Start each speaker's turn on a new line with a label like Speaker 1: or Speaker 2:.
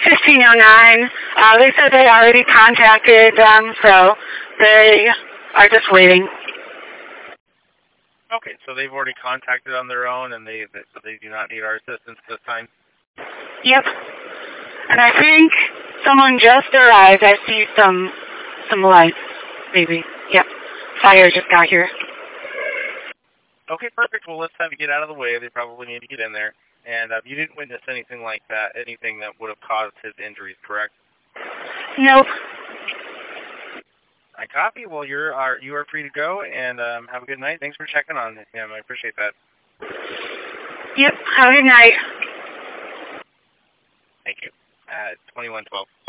Speaker 1: 1509. They said they already contacted them, so they are just waiting.
Speaker 2: Okay, so they've already contacted on their own, and so they do not need our assistance this time?
Speaker 1: Yep. And I think someone just arrived. I see some lights, maybe. Yep. Fire just got here.
Speaker 2: Okay, perfect. Well, let's have you get out of the way. They probably need to get in there. And you didn't witness anything like that, anything that would have caused his injuries, correct?
Speaker 1: Nope.
Speaker 2: I copy. Well, you are free to go, and have a good night. Thanks for checking on him. I appreciate that.
Speaker 1: Yep. Have a good night.
Speaker 2: Thank you. 2112.